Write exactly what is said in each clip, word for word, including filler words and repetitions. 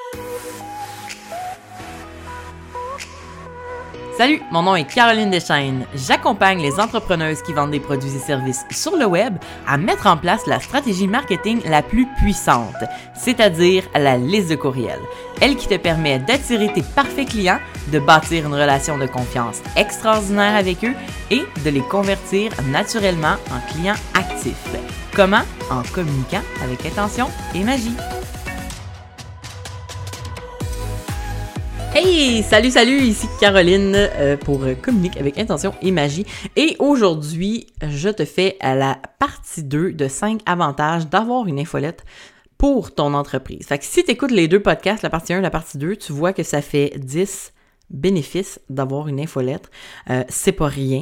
Salut, mon nom est Caroline Deschaines. J'accompagne les entrepreneuses qui vendent des produits et services sur le web à mettre en place la stratégie marketing la plus puissante, c'est-à-dire la liste de courriels. Elle qui te permet d'attirer tes parfaits clients, de bâtir une relation de confiance extraordinaire avec eux et de les convertir naturellement en clients actifs. Comment? En communiquant avec intention et magie. Hey! Salut, salut! Ici Caroline euh, pour Communique avec intention et magie. Et aujourd'hui, je te fais à la partie deux de cinq avantages d'avoir une infolette pour ton entreprise. Fait que si tu écoutes les deux podcasts, la partie un et la partie deux, tu vois que ça fait dix bénéfices d'avoir une infolette. Euh, c'est pas rien.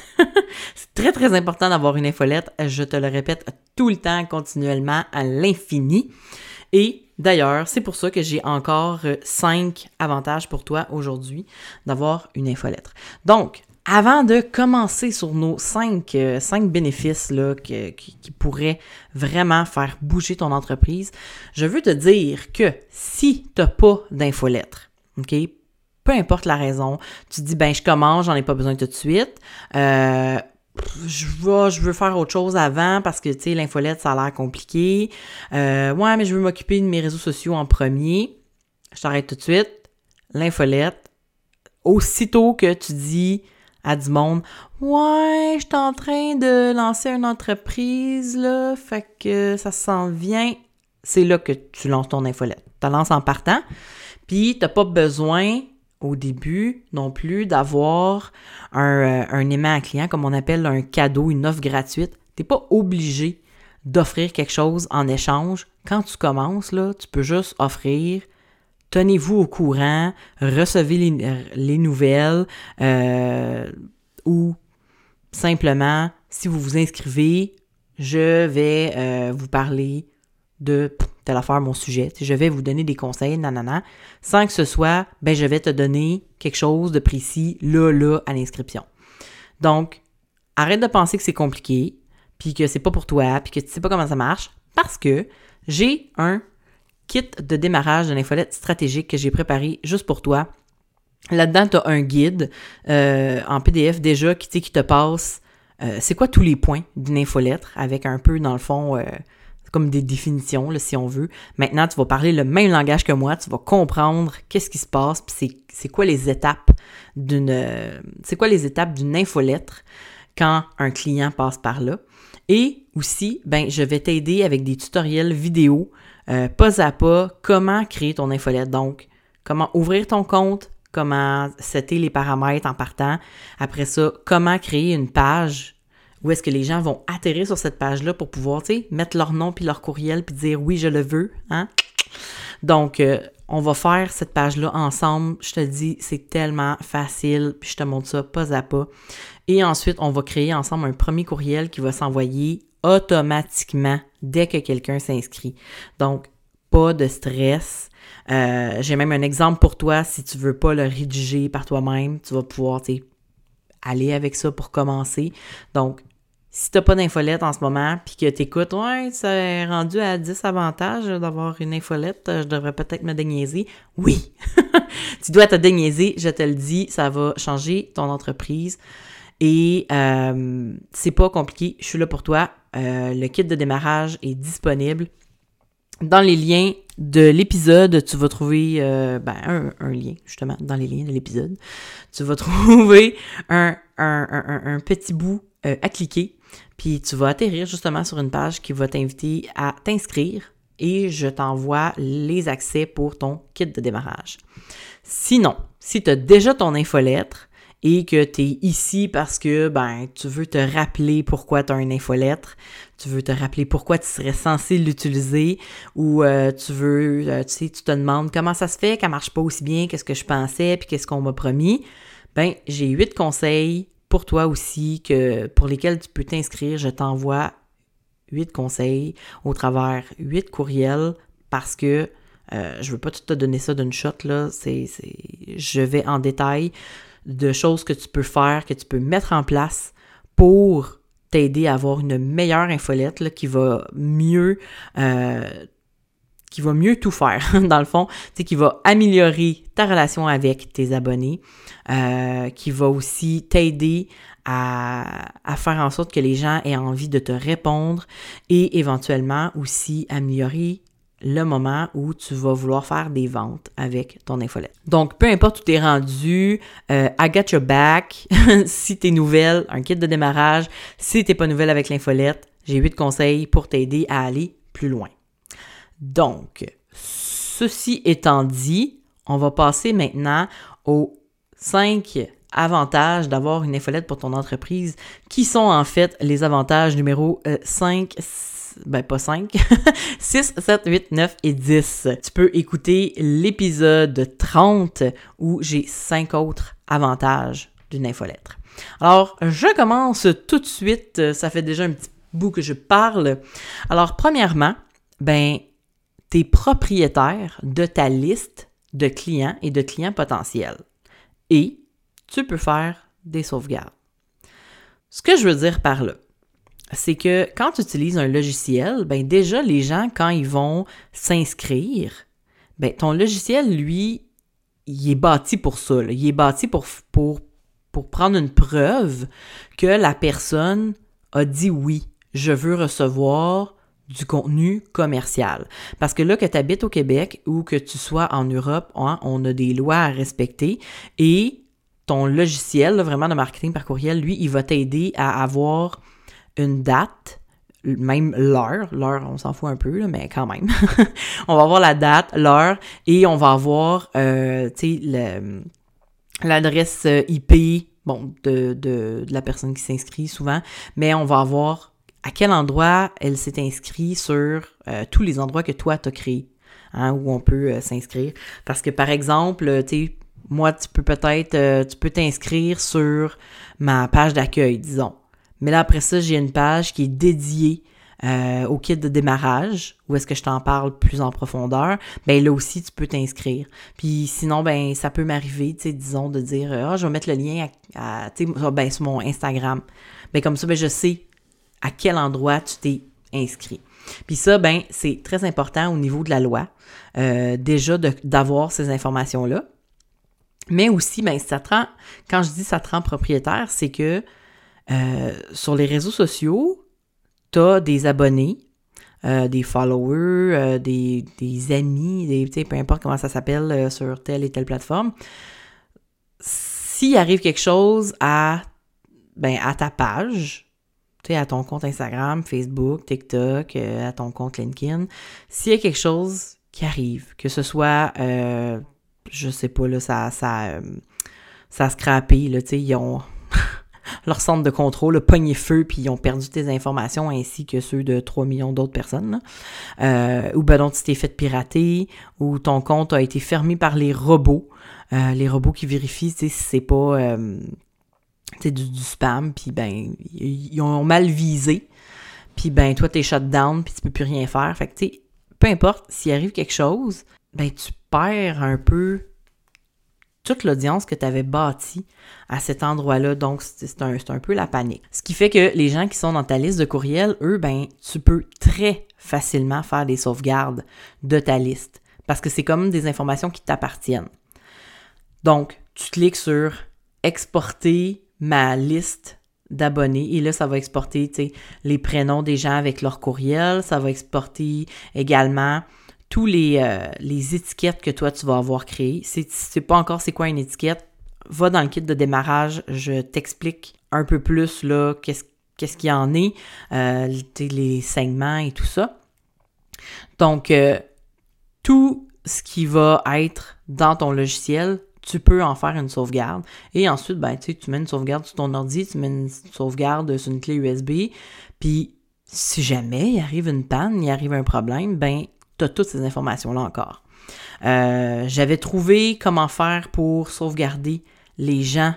C'est très, très important d'avoir une infolette. Je te le répète tout le temps, continuellement, à l'infini. Et d'ailleurs, c'est pour ça que j'ai encore cinq avantages pour toi aujourd'hui d'avoir une infolettre. Donc, avant de commencer sur nos cinq, euh, cinq bénéfices là, que, qui, qui pourraient vraiment faire bouger ton entreprise, je veux te dire que si tu n'as pas d'infolettre, OK? Peu importe la raison, tu te dis, ben je commence, j'en ai pas besoin tout de suite, euh, je veux, je veux faire autre chose avant parce que, tu sais, l'infolette, ça a l'air compliqué. Euh, ouais, mais je veux m'occuper de mes réseaux sociaux en premier. Je t'arrête tout de suite. L'infolette, aussitôt que tu dis à du monde, ouais, je suis en train de lancer une entreprise, là, fait que ça s'en vient, c'est là que tu lances ton infolette. Tu la lances en partant, puis tu n'as pas besoin au début non plus d'avoir un, euh, un aimant à client, comme on appelle un cadeau, une offre gratuite. Tu n'es pas obligé d'offrir quelque chose en échange. Quand tu commences, là, tu peux juste offrir, tenez-vous au courant, recevez les, les nouvelles euh, ou simplement, si vous vous inscrivez, je vais euh, vous parler de telle affaire, mon sujet. Je vais vous donner des conseils, nanana, sans que ce soit, ben je vais te donner quelque chose de précis, là, là, à l'inscription. Donc, arrête de penser que c'est compliqué, puis que c'est pas pour toi, puis que tu sais pas comment ça marche, parce que j'ai un kit de démarrage de l'infolette stratégique que j'ai préparé juste pour toi. Là-dedans, tu as un guide euh, en P D F déjà qui, qui te passe euh, c'est quoi tous les points d'une infolettre, avec un peu, dans le fond, euh, comme des définitions, là, si on veut. Maintenant, tu vas parler le même langage que moi, tu vas comprendre qu'est-ce qui se passe, puis c'est, c'est quoi les étapes d'une euh, c'est quoi les étapes d'une infolettre quand un client passe par là. Et aussi, ben, je vais t'aider avec des tutoriels vidéo, euh, pas à pas, comment créer ton infolette. Donc, comment ouvrir ton compte, comment setter les paramètres en partant. Après ça, comment créer une page où est-ce que les gens vont atterrir sur cette page-là pour pouvoir, tu sais, mettre leur nom puis leur courriel puis dire « oui, je le veux hein? ». Donc, euh, on va faire cette page-là ensemble. Je te dis, c'est tellement facile, puis je te montre ça pas à pas. Et ensuite, on va créer ensemble un premier courriel qui va s'envoyer automatiquement dès que quelqu'un s'inscrit. Donc, pas de stress. Euh, j'ai même un exemple pour toi. Si tu veux pas le rédiger par toi-même, tu vas pouvoir, tu sais, aller avec ça pour commencer. Donc, si t'as pas d'infolette en ce moment, puis que t'écoutes, ouais, ça est rendu à dix avantages d'avoir une infolette, je devrais peut-être me déniaiser. Oui! Tu dois te déniaiser, je te le dis, ça va changer ton entreprise. Et euh, c'est pas compliqué, je suis là pour toi. Euh, le kit de démarrage est disponible. Dans les liens de l'épisode, tu vas trouver euh, ben, un, un lien, justement, dans les liens de l'épisode. Tu vas trouver un, un, un, un petit bout euh, à cliquer, puis tu vas atterrir justement sur une page qui va t'inviter à t'inscrire et je t'envoie les accès pour ton kit de démarrage. Sinon, si tu as déjà ton infolettre et que tu es ici parce que ben tu veux te rappeler pourquoi tu as une infolettre, tu veux te rappeler pourquoi tu serais censé l'utiliser ou euh, tu veux, euh, tu sais, tu te demandes comment ça se fait qu'elle marche pas aussi bien, qu'est-ce que je pensais puis qu'est-ce qu'on m'a promis, ben j'ai huit conseils pour toi aussi que pour lesquels tu peux t'inscrire. Je t'envoie huit conseils au travers huit courriels parce que euh, je veux pas tout te donner ça d'une shot, là. C'est, c'est, je vais en détail de choses que tu peux faire, que tu peux mettre en place pour t'aider à avoir une meilleure infolette là, qui va mieux euh, qui va mieux tout faire, dans le fond, tu sais, qui va améliorer ta relation avec tes abonnés, euh, qui va aussi t'aider à, à faire en sorte que les gens aient envie de te répondre et éventuellement aussi améliorer le moment où tu vas vouloir faire des ventes avec ton infolette. Donc, peu importe où tu es rendu, euh, I got your back. Si tu es nouvelle, un kit de démarrage. Si tu n'es pas nouvelle avec l'infolette, j'ai huit conseils pour t'aider à aller plus loin. Donc, ceci étant dit, on va passer maintenant aux cinq avantages d'avoir une infolette pour ton entreprise, qui sont en fait les avantages numéro euh, cinq, ben pas cinq, six, sept, huit, neuf et dix. Tu peux écouter l'épisode trente où j'ai cinq autres avantages d'une infolettre. Alors, je commence tout de suite, ça fait déjà un petit bout que je parle. Alors, premièrement, ben, tu es propriétaire de ta liste de clients et de clients potentiels. Et tu peux faire des sauvegardes. Ce que je veux dire par là, c'est que quand tu utilises un logiciel, ben déjà, les gens, quand ils vont s'inscrire, ben ton logiciel, lui, il est bâti pour ça. Là. Il est bâti pour, pour, pour prendre une preuve que la personne a dit oui, je veux recevoir du contenu commercial. Parce que là, que tu habites au Québec ou que tu sois en Europe, hein, on a des lois à respecter et ton logiciel, là, vraiment de marketing par courriel, lui, il va t'aider à avoir une date, même l'heure. L'heure, on s'en fout un peu, là, mais quand même. On va avoir la date, l'heure et on va avoir, euh, tu sais, le, l'adresse I P, bon, de, de, de la personne qui s'inscrit souvent, mais on va avoir à quel endroit elle s'est inscrite sur euh, tous les endroits que toi, tu as créés, hein, où on peut euh, s'inscrire. Parce que, par exemple, tu sais, moi, tu peux peut-être, euh, tu peux t'inscrire sur ma page d'accueil, disons. Mais là, après ça, j'ai une page qui est dédiée euh, au kit de démarrage, où est-ce que je t'en parle plus en profondeur. Ben là aussi, tu peux t'inscrire. Puis sinon, ben ça peut m'arriver, tu sais, disons, de dire, ah, je vais mettre le lien à, à tu sais, ben sur mon Instagram. Ben comme ça, ben je sais à quel endroit tu t'es inscrit. Puis ça, ben c'est très important au niveau de la loi, euh, déjà de, d'avoir ces informations-là. Mais aussi, ben ça te rend, quand je dis ça te rend propriétaire, c'est que euh, sur les réseaux sociaux, tu as des abonnés, euh, des followers, euh, des, des amis, des, tu sais, peu importe comment ça s'appelle euh, sur telle et telle plateforme. S'il arrive quelque chose à, ben, à ta page, tu sais, à ton compte Instagram, Facebook, TikTok, euh, à ton compte LinkedIn, s'il y a quelque chose qui arrive, que ce soit, euh, je sais pas, là, ça, ça, euh, ça a scrappé, là, tu sais, ils ont leur centre de contrôle a pogné feu puis ils ont perdu tes informations ainsi que ceux de trois millions d'autres personnes, là. Euh, ou ben donc tu t'es fait pirater, ou ton compte a été fermé par les robots, euh, les robots qui vérifient, tu sais, si c'est pas... Euh, c'est du, du spam, puis ben, ils ont mal visé, puis ben, toi, t'es shut down, puis tu peux plus rien faire. Fait que, tu sais, peu importe, s'il arrive quelque chose, ben, tu perds un peu toute l'audience que tu avais bâtie à cet endroit-là. Donc, c'est, c'est, un, c'est un peu la panique. Ce qui fait que les gens qui sont dans ta liste de courriels, eux, ben, tu peux très facilement faire des sauvegardes de ta liste, parce que c'est comme des informations qui t'appartiennent. Donc, tu cliques sur « Exporter » ma liste d'abonnés et là, ça va exporter, tu sais, les prénoms des gens avec leur courriel, ça va exporter également tous les, euh, les étiquettes que toi, tu vas avoir créées. Si tu sais pas encore c'est quoi une étiquette, va dans le kit de démarrage, je t'explique un peu plus, là, qu'est-ce, qu'est-ce qu'il y en est, euh, les segments et tout ça. Donc, euh, tout ce qui va être dans ton logiciel, tu peux en faire une sauvegarde. Et ensuite, ben, tu sais, tu mets une sauvegarde sur ton ordi, tu mets une sauvegarde sur une clé U S B, puis si jamais il arrive une panne, il arrive un problème, ben, tu as toutes ces informations-là encore. Euh, j'avais trouvé comment faire pour sauvegarder les gens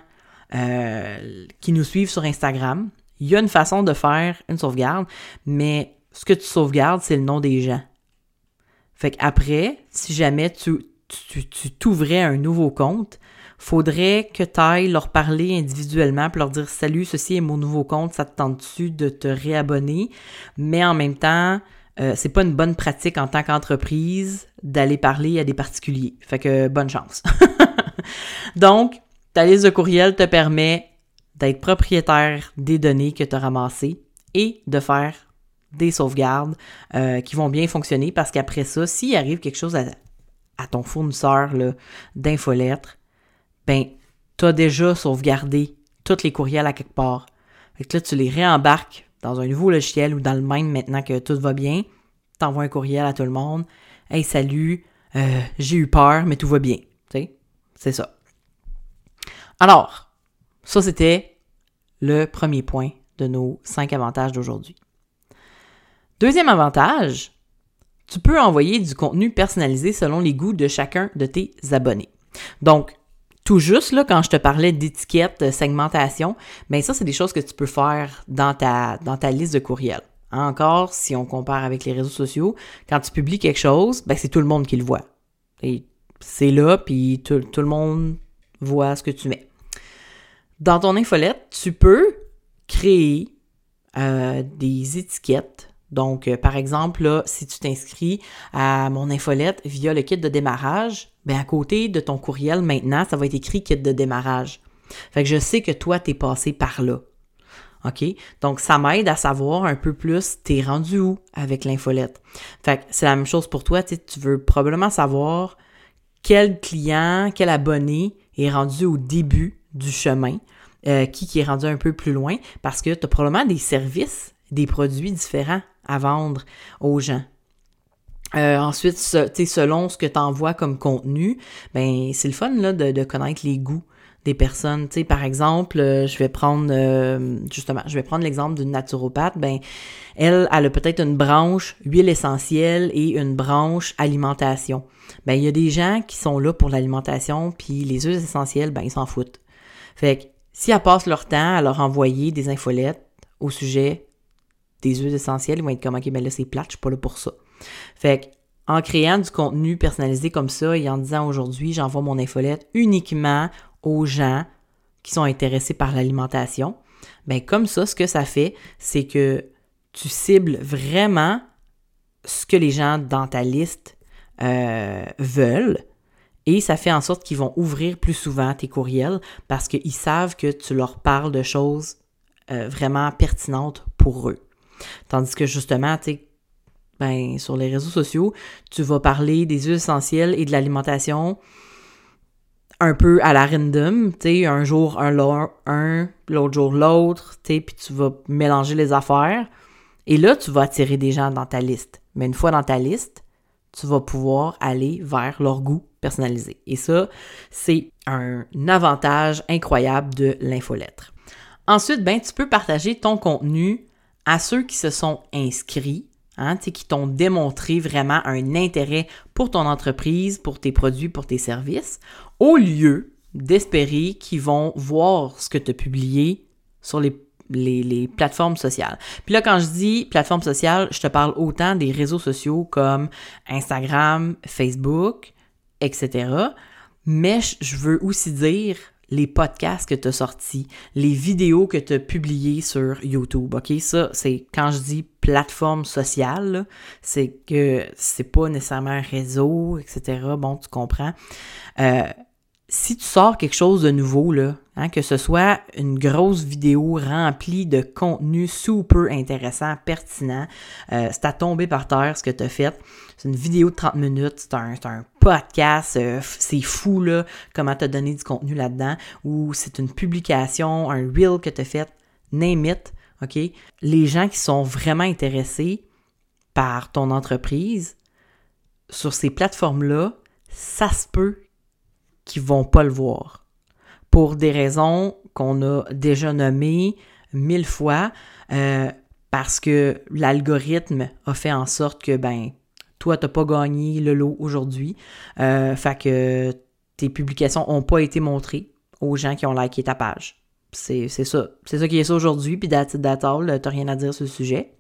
euh, qui nous suivent sur Instagram. Il y a une façon de faire une sauvegarde, mais ce que tu sauvegardes, c'est le nom des gens. Fait qu'après, si jamais tu tu, tu t'ouvrais un nouveau compte, faudrait que tu ailles leur parler individuellement puis leur dire « Salut, ceci est mon nouveau compte, ça te tente-tu de te réabonner? » Mais en même temps, euh, c'est pas une bonne pratique en tant qu'entreprise d'aller parler à des particuliers. Fait que bonne chance. Donc, ta liste de courriels te permet d'être propriétaire des données que tu as ramassées et de faire des sauvegardes euh, qui vont bien fonctionner parce qu'après ça, s'il arrive quelque chose à, à ton fournisseur là, d'infolettres, ben, tu as déjà sauvegardé tous les courriels à quelque part. Fait que là, tu les réembarques dans un nouveau logiciel ou dans le même maintenant que tout va bien. Tu envoies un courriel à tout le monde. « Hey, salut, euh, j'ai eu peur, mais tout va bien. » Tu sais, c'est ça. Alors, ça, c'était le premier point de nos cinq avantages d'aujourd'hui. Deuxième avantage, tu peux envoyer du contenu personnalisé selon les goûts de chacun de tes abonnés. Donc, tout juste, là, quand je te parlais d'étiquette, segmentation, bien ça, c'est des choses que tu peux faire dans ta, dans ta liste de courriels. Encore, si on compare avec les réseaux sociaux, quand tu publies quelque chose, bien c'est tout le monde qui le voit. Et c'est là, puis tout, tout le monde voit ce que tu mets. Dans ton infolette, tu peux créer euh, des étiquettes. Donc, euh, par exemple, là, si tu t'inscris à mon infolette via le kit de démarrage, bien à côté de ton courriel, maintenant, ça va être écrit kit de démarrage. Fait que je sais que toi, t'es passé par là. OK? Donc, ça m'aide à savoir un peu plus t'es rendu où avec l'infolette. Fait que c'est la même chose pour toi. Tu veux probablement savoir quel client, quel abonné est rendu au début du chemin, euh, qui, qui est rendu un peu plus loin, parce que tu as probablement des services, des produits différents à vendre aux gens. Euh, ensuite, ce, selon ce que tu envoies comme contenu, ben c'est le fun là, de, de connaître les goûts des personnes. Tu sais, par exemple, euh, je vais prendre euh, justement, je vais prendre l'exemple d'une naturopathe. Ben, elle, elle a peut-être une branche huile essentielle et une branche alimentation. Ben, il y a des gens qui sont là pour l'alimentation, puis les huiles essentielles, ben, ils s'en foutent. Fait que si elles passent leur temps à leur envoyer des infolettes au sujet des huiles essentielles, ils vont être comme « OK, ben là, c'est plate, je suis pas là pour ça. » Fait que, en créant du contenu personnalisé comme ça et en disant aujourd'hui, j'envoie mon infolette uniquement aux gens qui sont intéressés par l'alimentation, bien comme ça, ce que ça fait, c'est que tu cibles vraiment ce que les gens dans ta liste euh, veulent et ça fait en sorte qu'ils vont ouvrir plus souvent tes courriels parce qu'ils savent que tu leur parles de choses euh, vraiment pertinentes pour eux. Tandis que justement, tu sais, ben, sur les réseaux sociaux, tu vas parler des huiles essentielles et de l'alimentation un peu à la random, tu sais, un jour un, un l'autre jour l'autre, tu sais, puis tu vas mélanger les affaires. Et là, tu vas attirer des gens dans ta liste. Mais une fois dans ta liste, tu vas pouvoir aller vers leur goût personnalisé. Et ça, c'est un avantage incroyable de l'infolettre. Ensuite, ben, tu peux partager ton contenu à ceux qui se sont inscrits, hein, tu sais, qui t'ont démontré vraiment un intérêt pour ton entreprise, pour tes produits, pour tes services, au lieu d'espérer qu'ils vont voir ce que tu as publié sur les, les, les plateformes sociales. Puis là, quand je dis plateformes sociales, je te parle autant des réseaux sociaux comme Instagram, Facebook, et cetera. Mais je veux aussi dire les podcasts que tu as sortis, les vidéos que tu as publiées sur YouTube, OK? Ça, c'est quand je dis plateforme sociale, là, c'est que c'est pas nécessairement un réseau, et cetera. Bon, tu comprends. Euh, si tu sors quelque chose de nouveau, là, hein, que ce soit une grosse vidéo remplie de contenu super intéressant, pertinent, euh, c'est à tomber par terre ce que tu as fait. C'est une vidéo de trente minutes, c'est un, c'est un podcast, euh, c'est fou là, comment tu as donné du contenu là-dedans, ou c'est une publication, un reel que tu as fait, name it, OK? Les gens qui sont vraiment intéressés par ton entreprise, sur ces plateformes-là, ça se peut qu'ils vont pas le voir. Pour des raisons qu'on a déjà nommées mille fois, euh, parce que l'algorithme a fait en sorte que, ben, toi, t'as pas gagné le lot aujourd'hui. Euh, fait que tes publications n'ont pas été montrées aux gens qui ont liké ta page. C'est, c'est ça. C'est ça qui est ça aujourd'hui, puis that's it, that's all, t'as rien à dire sur le sujet.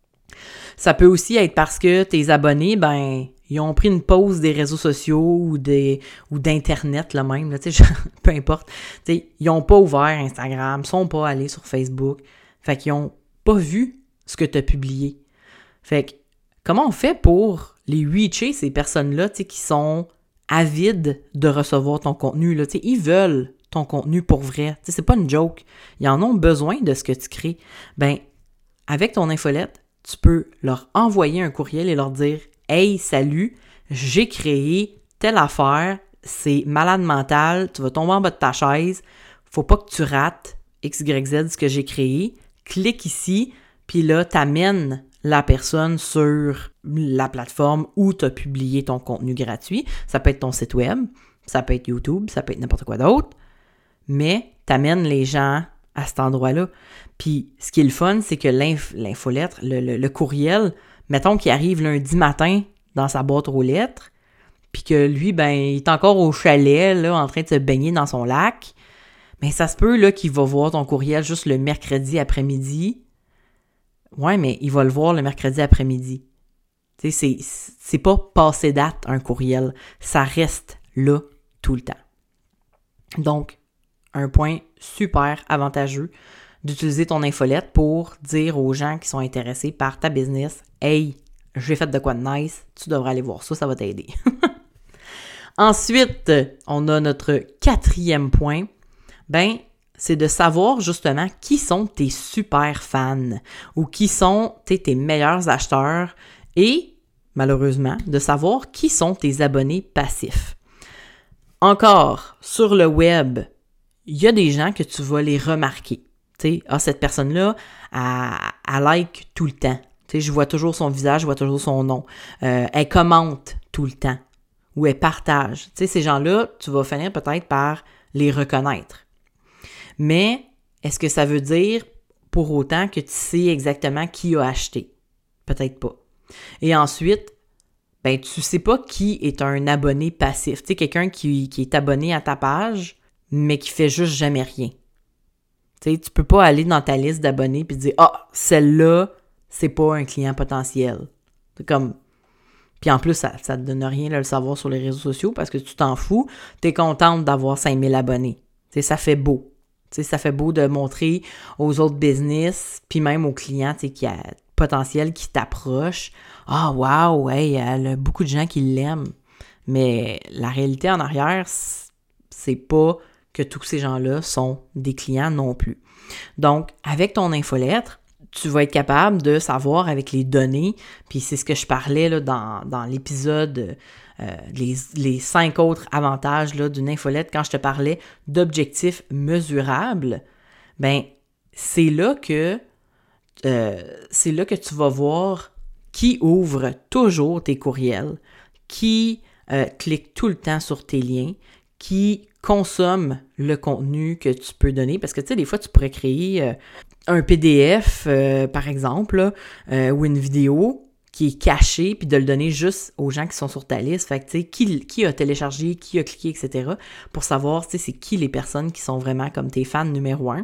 Ça peut aussi être parce que tes abonnés, ben, ils ont pris une pause des réseaux sociaux ou des ou d'Internet là même, là, tu sais, peu importe. Tu sais, ils n'ont pas ouvert Instagram, sont pas allés sur Facebook. Fait qu'ils n'ont pas vu ce que tu as publié. Fait que comment on fait pour les reacher, ces personnes-là, tu sais, qui sont avides de recevoir ton contenu, là, tu sais, ils veulent ton contenu pour vrai, tu sais, c'est pas une joke, ils en ont besoin de ce que tu crées. Ben, avec ton infolette, tu peux leur envoyer un courriel et leur dire « Hey, salut, j'ai créé telle affaire, c'est malade mental, tu vas tomber en bas de ta chaise, faut pas que tu rates X Y Z ce que j'ai créé, clique ici, puis là, t'amènes la personne sur la plateforme où tu as publié ton contenu gratuit. Ça peut être ton site web, ça peut être YouTube, ça peut être n'importe quoi d'autre, mais t'amènes les gens à cet endroit-là. Puis, ce qui est le fun, c'est que l'inf- l'infolettre, le, le, le courriel, mettons qu'il arrive lundi matin dans sa boîte aux lettres, puis que lui, ben, il est encore au chalet, là, en train de se baigner dans son lac, mais ça se peut, là, qu'il va voir ton courriel juste le mercredi après-midi. Ouais, mais il va le voir le mercredi après-midi. Tu sais, c'est, c'est pas passé date, un courriel. Ça reste là tout le temps. Donc, un point super avantageux d'utiliser ton infolette pour dire aux gens qui sont intéressés par ta business « Hey, j'ai fait de quoi de nice, tu devrais aller voir ça, ça va t'aider. » Ensuite, on a notre quatrième point. Ben, c'est de savoir justement qui sont tes super fans ou qui sont tes meilleurs acheteurs et, malheureusement, de savoir qui sont tes abonnés passifs. Encore, sur le web, il y a des gens que tu vas les remarquer. Tu sais, ah, cette personne-là, elle, elle like tout le temps. Tu sais, je vois toujours son visage, je vois toujours son nom. Euh, elle commente tout le temps ou elle partage. Tu sais, ces gens-là, tu vas finir peut-être par les reconnaître. Mais est-ce que ça veut dire pour autant que tu sais exactement qui a acheté? Peut-être pas. Et ensuite, ben tu sais pas qui est un abonné passif. Tu sais, quelqu'un qui, qui est abonné à ta page, mais qui fait juste jamais rien. Tu sais, tu peux pas aller dans ta liste d'abonnés puis dire « Ah, celle-là, c'est pas un client potentiel. » C'est comme... Puis en plus, ça, ça te donne rien de le savoir sur les réseaux sociaux parce que tu t'en fous. Tu es contente d'avoir cinq mille abonnés. Tu sais, ça fait beau. Tu sais, ça fait beau de montrer aux autres business, puis même aux clients, tu sais, qui a potentiel qui t'approchent. Ah, wow, hey, il y a beaucoup de gens qui l'aiment. Mais la réalité en arrière, c'est pas que tous ces gens-là sont des clients non plus. Donc, avec ton infolettre, tu vas être capable de savoir avec les données, puis c'est ce que je parlais là, dans, dans l'épisode, euh, les, les cinq autres avantages là, d'une infolette, quand je te parlais d'objectifs mesurables, ben c'est là que euh, c'est là que tu vas voir qui ouvre toujours tes courriels, qui euh, clique tout le temps sur tes liens, qui consomme le contenu que tu peux donner, parce que tu sais, des fois, tu pourrais créer euh, un P D F, euh, par exemple, là, euh, ou une vidéo qui est cachée, puis de le donner juste aux gens qui sont sur ta liste. Fait que, tu sais, qui, qui a téléchargé, qui a cliqué, et cetera, pour savoir, tu sais, c'est qui les personnes qui sont vraiment comme tes fans numéro un.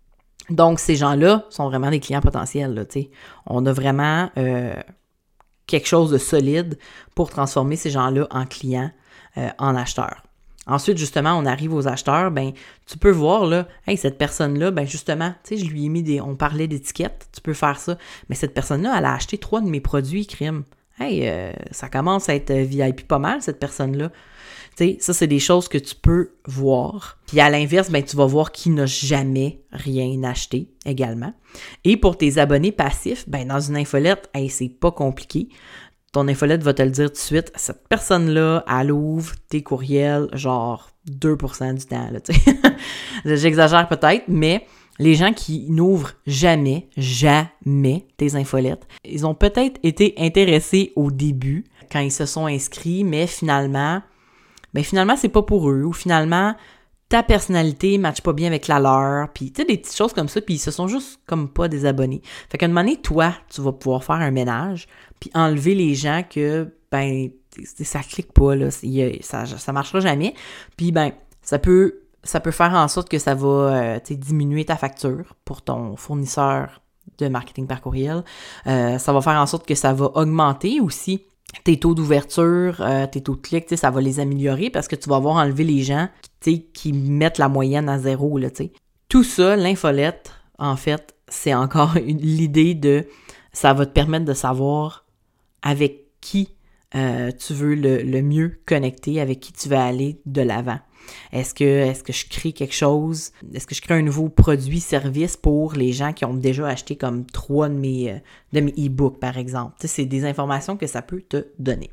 Donc, ces gens-là sont vraiment des clients potentiels, là, tu sais. On a vraiment euh, quelque chose de solide pour transformer ces gens-là en clients, euh, en acheteurs. Ensuite, justement, on arrive aux acheteurs, ben tu peux voir, là, hey, cette personne-là, ben justement, tu sais, je lui ai mis des, on parlait d'étiquettes, tu peux faire ça, mais cette personne-là, elle a acheté trois de mes produits crime. Hey, euh, ça commence à être V I P pas mal, cette personne-là. Tu sais, ça, c'est des choses que tu peux voir. Puis à l'inverse, ben tu vas voir qui n'a jamais rien acheté également. Et pour tes abonnés passifs, ben dans une infolette, hey, c'est pas compliqué. Ton infolette va te le dire tout de suite, cette personne-là, elle ouvre tes courriels genre deux pour cent du temps, là, tu sais. J'exagère peut-être, mais les gens qui n'ouvrent jamais, jamais tes infolettes, ils ont peut-être été intéressés au début, quand ils se sont inscrits, mais finalement, ben finalement, c'est pas pour eux, ou finalement, ta personnalité ne matche pas bien avec la leur, puis tu sais, des petites choses comme ça, puis ils se sont juste comme pas désabonnés. Fait qu'à un moment donné, toi, tu vas pouvoir faire un ménage, puis enlever les gens que, ben, ça clique pas, là, ça, ça marchera jamais. Puis, ben, ça peut, ça peut faire en sorte que ça va, euh, tu sais, diminuer ta facture pour ton fournisseur de marketing par courriel. Euh, ça va faire en sorte que ça va augmenter aussi tes taux d'ouverture, euh, tes taux de clic, tu sais, ça va les améliorer parce que tu vas avoir enlevé les gens, tu sais, qui mettent la moyenne à zéro, là, tu sais. Tout ça, l'infolette, en fait, c'est encore une, l'idée de, ça va te permettre de savoir avec qui euh, tu veux le, le mieux connecter, avec qui tu veux aller de l'avant. Est-ce que, est-ce que je crée quelque chose? Est-ce que je crée un nouveau produit, service pour les gens qui ont déjà acheté comme trois de mes, euh, de mes e-books, par exemple? Tu sais, c'est des informations que ça peut te donner.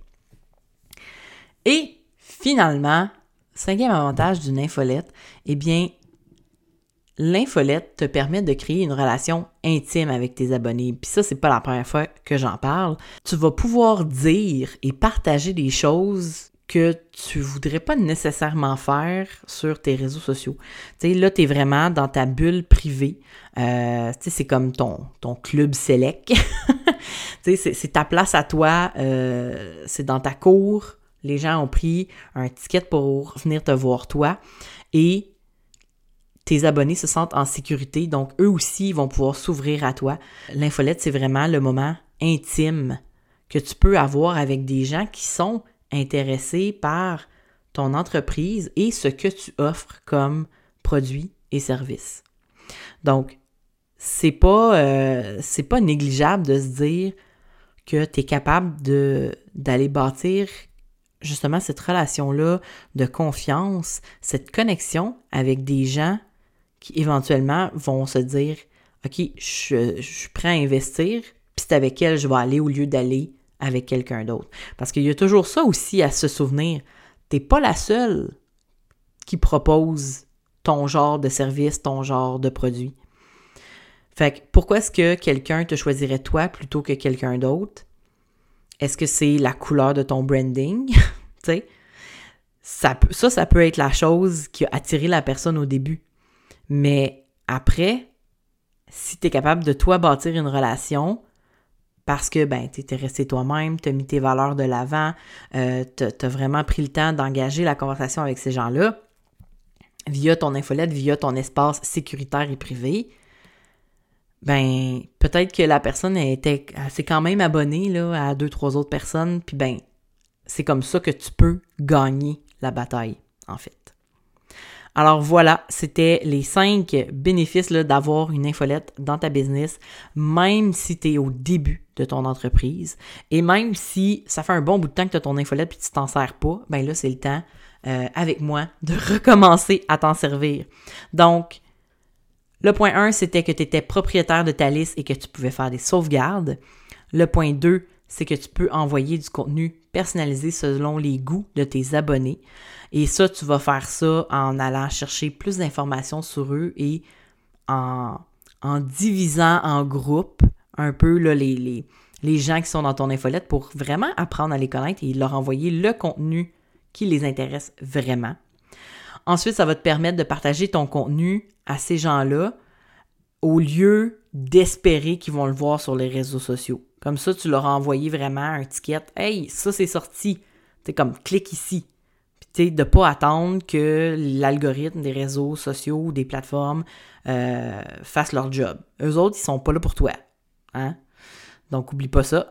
Et finalement, cinquième avantage d'une infolette, eh bien, l'infolette te permet de créer une relation intime avec tes abonnés. Puis ça, c'est pas la première fois que j'en parle. Tu vas pouvoir dire et partager des choses que tu voudrais pas nécessairement faire sur tes réseaux sociaux. Tu sais, là, tu es vraiment dans ta bulle privée. Euh, tu sais, c'est comme ton, ton club select. Tu sais, c'est, c'est ta place à toi. Euh, c'est dans ta cour. Les gens ont pris un ticket pour venir te voir toi. Et tes abonnés se sentent en sécurité. Donc, eux aussi vont pouvoir s'ouvrir à toi. L'infolette, c'est vraiment le moment intime que tu peux avoir avec des gens qui sont intéressé par ton entreprise et ce que tu offres comme produits et services. Donc, c'est pas, euh, c'est pas négligeable de se dire que tu es capable de, d'aller bâtir justement cette relation-là de confiance, cette connexion avec des gens qui éventuellement vont se dire « OK, je, je suis prêt à investir, puis c'est avec elle je vais aller au lieu d'aller avec quelqu'un d'autre. » Parce qu'il y a toujours ça aussi à se souvenir. T'es pas la seule qui propose ton genre de service, ton genre de produit. Fait que pourquoi est-ce que quelqu'un te choisirait toi plutôt que quelqu'un d'autre? Est-ce que c'est la couleur de ton branding? Tu sais, ça, ça, ça peut être la chose qui a attiré la personne au début. Mais après, si t'es capable de toi bâtir une relation, parce que, ben, tu t'es resté toi-même, tu as mis tes valeurs de l'avant, euh, tu as vraiment pris le temps d'engager la conversation avec ces gens-là, via ton infolette, via ton espace sécuritaire et privé, ben, peut-être que la personne était, elle s'est quand même abonnée là, à deux, trois autres personnes, puis ben, c'est comme ça que tu peux gagner la bataille, en fait. Alors voilà, c'était les cinq bénéfices là, d'avoir une infolette dans ta business, même si tu es au début de ton entreprise. Et même si ça fait un bon bout de temps que tu as ton infolette et tu t'en sers pas, ben là, c'est le temps, euh, avec moi, de recommencer à t'en servir. Donc, le point un, c'était que tu étais propriétaire de ta liste et que tu pouvais faire des sauvegardes. Le point deux, c'est que tu peux envoyer du contenu personnalisé selon les goûts de tes abonnés. Et ça, tu vas faire ça en allant chercher plus d'informations sur eux et en, en divisant en groupes un peu là, les, les, les gens qui sont dans ton infolette pour vraiment apprendre à les connaître et leur envoyer le contenu qui les intéresse vraiment. Ensuite, ça va te permettre de partager ton contenu à ces gens-là au lieu d'espérer qu'ils vont le voir sur les réseaux sociaux. Comme ça, tu leur as envoyé vraiment un ticket. « Hey, ça c'est sorti. » Tu comme « clique ici. » Puis tu sais, de ne pas attendre que l'algorithme des réseaux sociaux ou des plateformes euh, fasse leur job. Eux autres, ils sont pas là pour toi. Hein? Donc, oublie pas ça.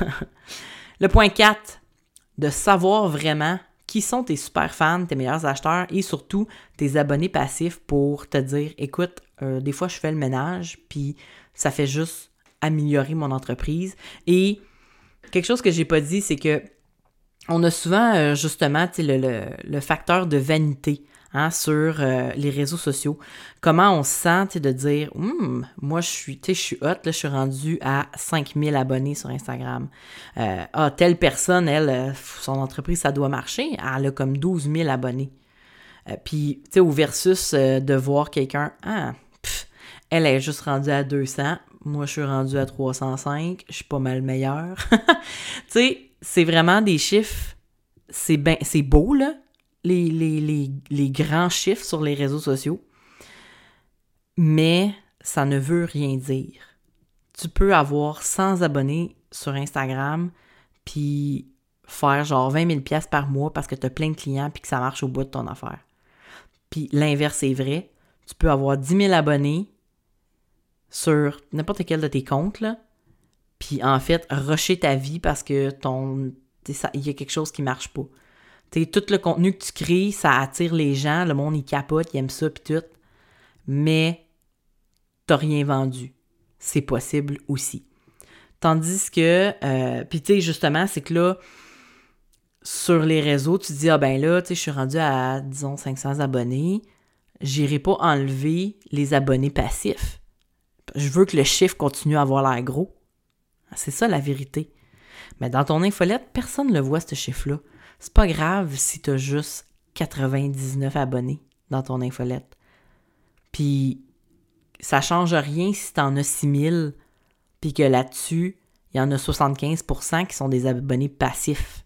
Le point quatre, de savoir vraiment qui sont tes super fans, tes meilleurs acheteurs et surtout tes abonnés passifs pour te dire « Écoute, euh, des fois, je fais le ménage, puis ça fait juste améliorer mon entreprise. » Et quelque chose que j'ai pas dit, c'est que on a souvent, euh, justement, le, le, le facteur de vanité hein, sur euh, les réseaux sociaux. Comment on se sent de dire hm, « Moi, je suis je suis hot, là, je suis rendu à cinq mille abonnés sur Instagram. Euh, ah, telle personne, elle, son entreprise, ça doit marcher. Elle a comme douze mille abonnés. Euh, » Puis, tu sais, au versus euh, de voir quelqu'un « Ah, pff, elle est juste rendue à deux cents. Moi, je suis rendu à trois cent cinq. Je suis pas mal meilleur. » Tu sais, c'est vraiment des chiffres, c'est, ben, c'est beau, là, les, les, les, les grands chiffres sur les réseaux sociaux, mais ça ne veut rien dire. Tu peux avoir cent abonnés sur Instagram, puis faire genre vingt mille dollars par mois parce que tu as plein de clients puis que ça marche au bout de ton affaire. Puis l'inverse est vrai. Tu peux avoir dix mille abonnés sur n'importe quel de tes comptes, là, puis en fait, rusher ta vie parce que ton il y a quelque chose qui marche pas. T'sais, tout le contenu que tu crées, ça attire les gens, le monde, il capote, il aime ça, puis tout. Mais t'as rien vendu. C'est possible aussi. Tandis que, euh, puis tu sais, justement, c'est que là, sur les réseaux, tu te dis, ah ben là, tu sais, je suis rendu à, disons, cinq cents abonnés, j'irai pas enlever les abonnés passifs. Je veux que le chiffre continue à avoir l'air gros. C'est ça la vérité. Mais dans ton infolette, personne ne le voit, ce chiffre-là. C'est pas grave si t'as juste quatre-vingt-dix-neuf abonnés dans ton infolette. Puis, ça change rien si t'en as six mille, puis que là-dessus, il y en a soixante-quinze pour cent qui sont des abonnés passifs.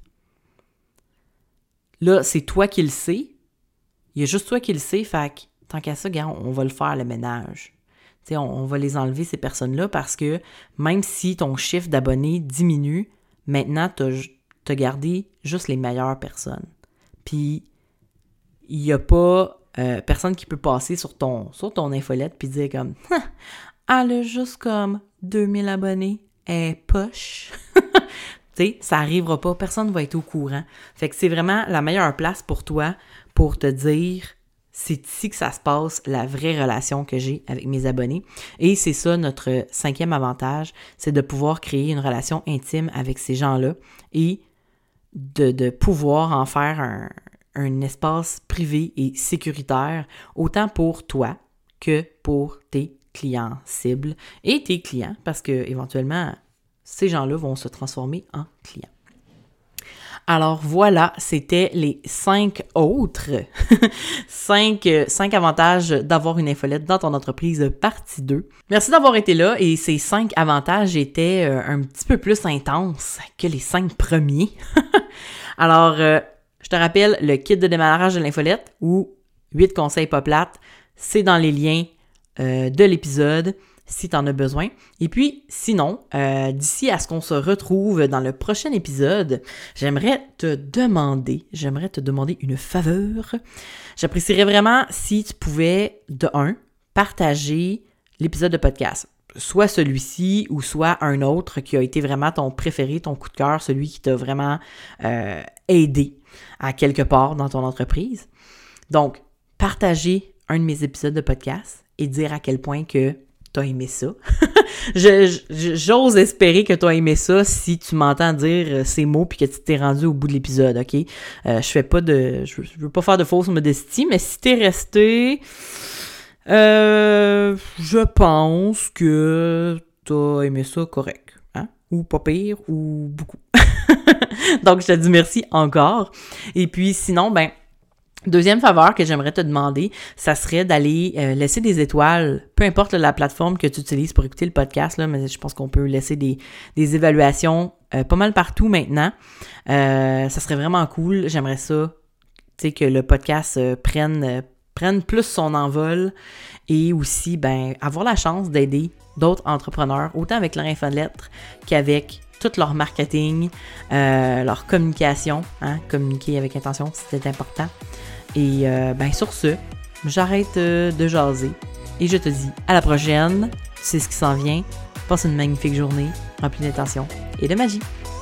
Là, c'est toi qui le sais. Il y a juste toi qui le sais, fait que tant qu'à ça, gars, on va le faire, le ménage. Tu sais, on, on va les enlever, ces personnes-là, parce que même si ton chiffre d'abonnés diminue, maintenant, t'as, t'as gardé juste les meilleures personnes. Puis, il n'y a pas euh, personne qui peut passer sur ton, sur ton infolette puis dire comme « Elle a juste comme deux mille abonnés, elle est poche. » Tu sais, ça n'arrivera pas, personne ne va être au courant. Fait que c'est vraiment la meilleure place pour toi pour te dire « C'est ici que ça se passe, la vraie relation que j'ai avec mes abonnés. » Et c'est ça notre cinquième avantage, c'est de pouvoir créer une relation intime avec ces gens-là et de, de pouvoir en faire un, un espace privé et sécuritaire, autant pour toi que pour tes clients cibles et tes clients, parce que éventuellement, ces gens-là vont se transformer en clients. Alors voilà, c'était les cinq autres, cinq, cinq avantages d'avoir une infolette dans ton entreprise, partie deux. Merci d'avoir été là et ces cinq avantages étaient euh, un petit peu plus intenses que les cinq premiers. Alors, euh, je te rappelle, le kit de démarrage de l'infolette ou huit conseils pas plates, c'est dans les liens euh, de l'épisode si tu en as besoin. Et puis, sinon, euh, d'ici à ce qu'on se retrouve dans le prochain épisode, j'aimerais te demander, j'aimerais te demander une faveur. J'apprécierais vraiment si tu pouvais, de un, partager l'épisode de podcast. Soit celui-ci ou soit un autre qui a été vraiment ton préféré, ton coup de cœur, celui qui t'a vraiment euh, aidé à quelque part dans ton entreprise. Donc, partager un de mes épisodes de podcast et dire à quel point que tu as aimé ça. je, je, j'ose espérer que tu as aimé ça si tu m'entends dire ces mots puis que tu t'es rendu au bout de l'épisode, OK? Euh, je fais pas de... Je, je veux pas faire de fausse modestie, mais si t'es resté... Euh, je pense que t'as aimé ça correct, hein? Ou pas pire, ou beaucoup. Donc, je te dis merci encore. Et puis, sinon, ben, deuxième faveur que j'aimerais te demander, ça serait d'aller euh, laisser des étoiles, peu importe là, la plateforme que tu utilises pour écouter le podcast, là, mais je pense qu'on peut laisser des, des évaluations euh, pas mal partout maintenant. Euh, ça serait vraiment cool. J'aimerais ça, tu sais, que le podcast euh, prenne... Euh, prennent plus son envol et aussi, ben, avoir la chance d'aider d'autres entrepreneurs, autant avec leur infolettre qu'avec tout leur marketing, euh, leur communication, hein, communiquer avec intention, c'est important. Et euh, ben, sur ce, j'arrête euh, de jaser et je te dis à la prochaine. Tu sais ce qui s'en vient. Passe une magnifique journée remplie d'intention et de magie.